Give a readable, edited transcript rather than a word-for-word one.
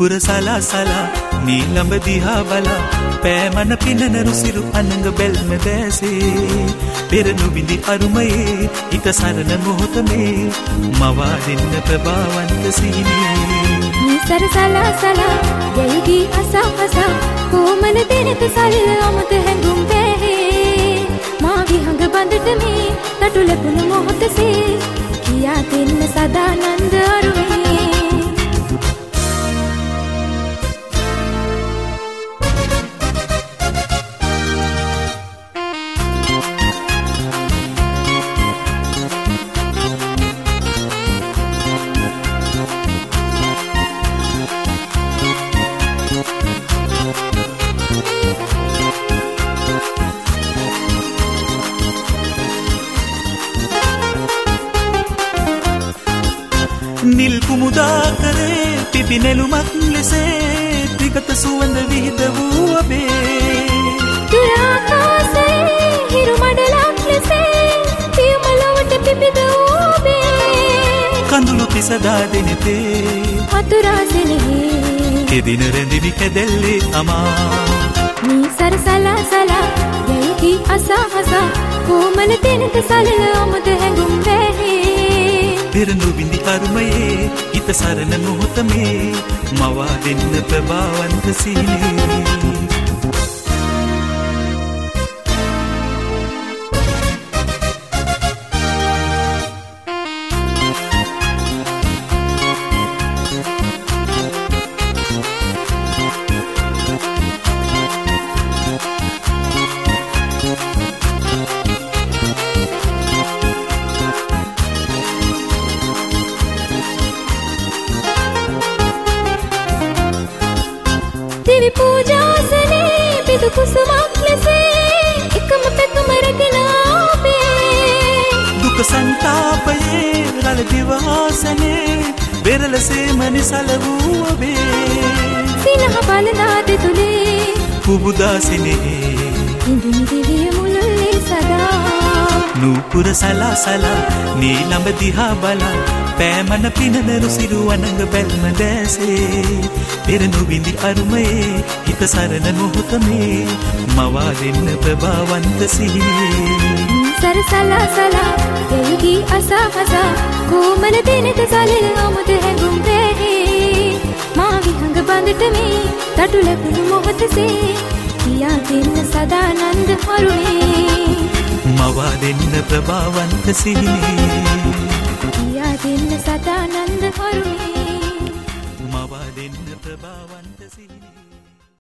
නූපුර සලසලා නීලඹ දිහා බලා පෑමන පිනන රුසිරු අනංග බැල්ම දැසේ පෙරනු විඳි අරුමයේ හිත සරණ මොහොත මේ මවා දෙන්න ප්‍රභාවන්ත සීනේ නිසර සලසලා යයිගී අසා අසා කොමන දෙනත සල්ල අමත හැඟුම් බැහේ මා විහඟ බඳට මේ තටු ලැබුණු මොහොතසේ කියා දෙන්න සදානන්ද අරුමේ නිල් කුමුදා කරේ පිපිනෙළුමක් ලෙසේ ත්‍රිගත සුවඳ විහිද වූ ඔබේ ආකාශයේ හිරු මඩලක් ලෙසේ පියමලොවට පිපිද වූ ඔබේ කඳුළු පිසදා දෙනෙතේ හතුරාසෙනෙහි එදින රැඳිවි කැදැල්ලේ අමා නිසර සලසලා යයිගී අසා අසා කොමන දෙනත සලල අමුද හැඟුම් බැහේ පෙරනු විඳි අරුමයේ හිත සරණ මොහොත මේ මවා දෙන්න ප්‍රභාවන්ත සීනේ දිවි පූජාසනේ පිදු කුසුමක් ලෙසේ එකම පැතුම රැගෙන ආපේ දුක සංතාපයේ රළ දිවාසනේ වෙරළසේම නිසල වූ ඔබේ සිනහ බලනාද තුලේ පුබුදාසිනේ ඉඳුනි දිවිය මුළුල්ලේ සදා නූපුර සලසලා නීලඹ දිහා බලා පෑමන පිනන රුසිරු අනංග බැල්ම දැසේ පෙරනු විඳි අරුමයේ හිත සරණ මොහොත මේ මවා දෙන්න ප්‍රභාවන්ත සීනේ සර සලසලා යයිගී අසා අසා කොමන දෙනත සලල අමුද හැඟුම් බැහේ මා විහඟ බඳට මේ තටු ලැබුණු මොහොතසේ කියා දෙන්න සදානන්ද අරුමේ මවා දෙන්න ප්‍රභාවන්ත සීනේ කියා දෙන්න සදානන්ද අරුමේ